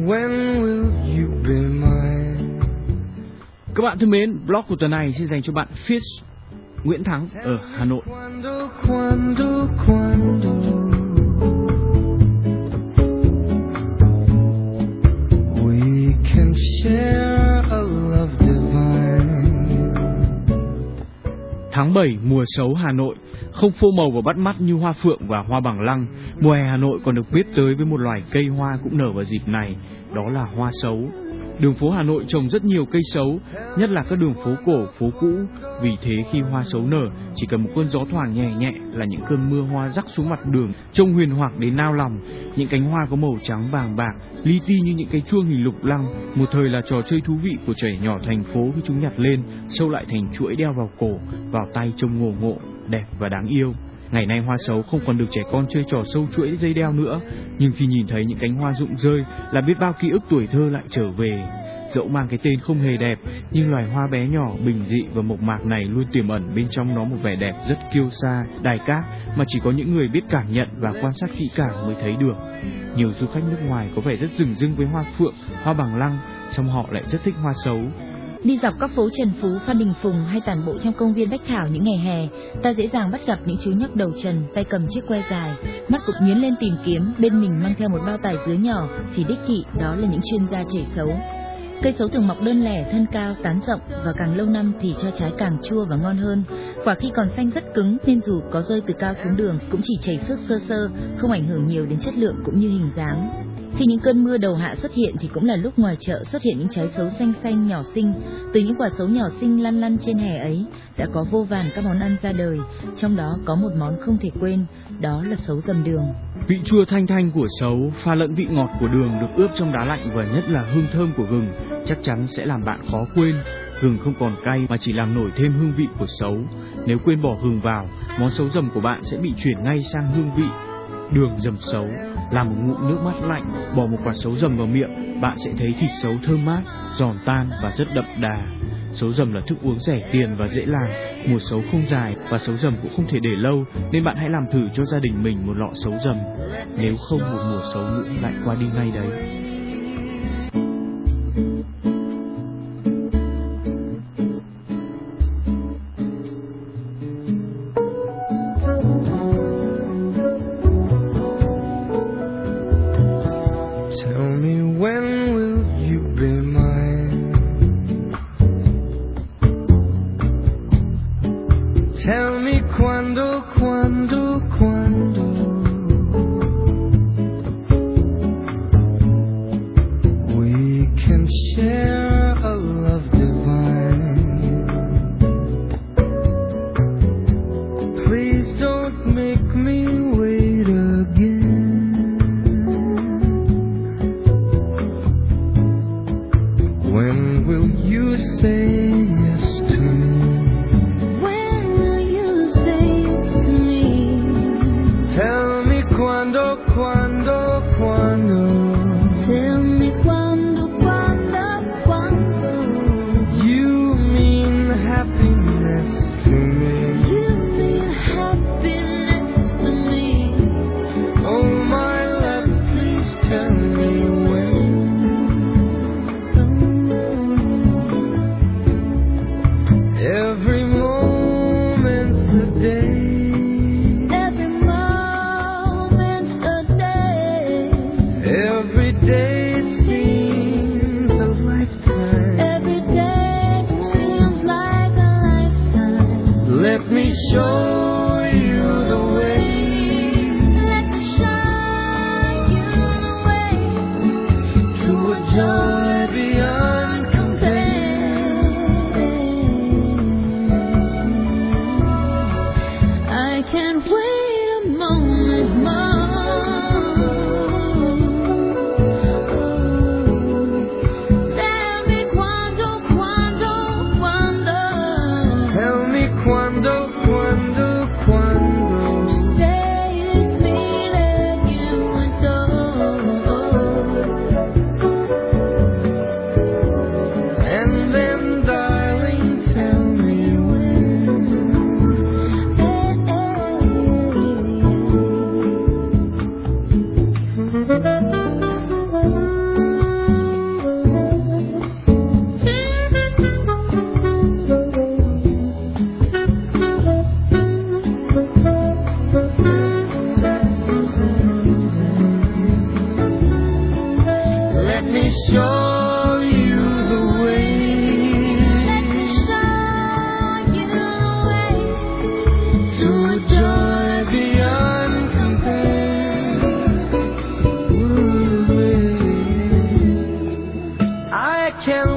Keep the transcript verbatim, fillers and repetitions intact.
when will you be mine? Các bạn thân mến, blog của tuần này xin dành cho bạn Fish Nguyễn Thắng ở Hà Nội. Quando, quando, quando we can share a love divine. Tháng bảy mùa sấu Hà Nội không phô màu và bắt mắt như hoa phượng và hoa bằng lăng. Mùa hè Hà Nội còn được biết tới với một loài cây hoa cũng nở vào dịp này, đó là hoa sấu. Đường phố Hà Nội trồng rất nhiều cây sấu, nhất là các đường phố cổ, phố cũ. Vì thế khi hoa sấu nở, chỉ cần một cơn gió thoảng nhẹ nhẹ là những cơn mưa hoa rắc xuống mặt đường, trông huyền hoặc đến nao lòng. Những cánh hoa có màu trắng vàng bạc, li ti như những cái chuông hình lục lăng. Một thời là trò chơi thú vị của trẻ nhỏ thành phố khi chúng nhặt lên, sâu lại thành chuỗi đeo vào cổ, vào tay trông ngổ ngộ, đẹp và đáng yêu. Ngày nay hoa sấu không còn được trẻ con chơi trò sâu chuỗi dây đeo nữa, nhưng khi nhìn thấy những cánh hoa rụng rơi là biết bao ký ức tuổi thơ lại trở về. Dẫu mang cái tên không hề đẹp, nhưng loài hoa bé nhỏ, bình dị và mộc mạc này luôn tiềm ẩn bên trong nó một vẻ đẹp rất kiêu sa, đài cát mà chỉ có những người biết cảm nhận và quan sát kỹ càng mới thấy được. Nhiều du khách nước ngoài có vẻ rất dửng dưng với hoa phượng, hoa bằng lăng, song họ lại rất thích hoa sấu. Đi dọc các phố Trần Phú, Phan Đình Phùng hay tản bộ trong công viên Bách Thảo những ngày hè, ta dễ dàng bắt gặp những chú nhóc đầu trần, tay cầm chiếc que dài, mắt cụp nhướng lên tìm kiếm, bên mình mang theo một bao tải dứa nhỏ thì đích thị đó là những chuyên gia chảy sấu. Cây sấu thường mọc đơn lẻ, thân cao, tán rộng và càng lâu năm thì cho trái càng chua và ngon hơn. Quả khi còn xanh rất cứng nên dù có rơi từ cao xuống đường cũng chỉ chảy xước sơ sơ, không ảnh hưởng nhiều đến chất lượng cũng như hình dáng. Khi những cơn mưa đầu hạ xuất hiện thì cũng là lúc ngoài chợ xuất hiện những trái sấu xanh xanh nhỏ xinh. Từ những quả sấu nhỏ xinh lăn lăn trên hè ấy đã có vô vàn các món ăn ra đời, trong đó có một món không thể quên, đó là sấu dầm đường. Vị chua thanh thanh của sấu pha lẫn vị ngọt của đường được ướp trong đá lạnh và nhất là hương thơm của gừng chắc chắn sẽ làm bạn khó quên. Gừng không còn cay mà chỉ làm nổi thêm hương vị của sấu. Nếu quên bỏ gừng vào, món sấu dầm của bạn sẽ bị chuyển ngay sang hương vị đường dầm sấu. Làm một ngụm nước mát lạnh, bỏ một quả sấu dầm vào miệng, bạn sẽ thấy thịt sấu thơm mát, giòn tan và rất đậm đà. Sấu dầm là thức uống rẻ tiền và dễ làm. Mùa sấu không dài và sấu dầm cũng không thể để lâu, nên bạn hãy làm thử cho gia đình mình một lọ sấu dầm. Nếu không, một mùa sấu nữa lại qua đi ngay đấy. Tell me when will you be mine? Tell me quando, quando, quando we can share a love divine. Please don't make me wait again. When will you say yes to me? When will you say yes to me? Tell me quando, quando, quando. Tell me quando, quando, quando You mean happiness to me. you mean happiness to me. Oh my love, please tell me when. Every moment's a day. Every moment's a day. Every day it seems a lifetime. Every day seems like a lifetime. Let me show you the way. Let me show you the way To a joy beyond compare. I can't wait a moment more. Tell me quando, quando, quando. Tell me quando, quando, quando. Say it's me that you adore. Let me show you the way. Let me show you the way To a joy beyond compare. Ooh, I can't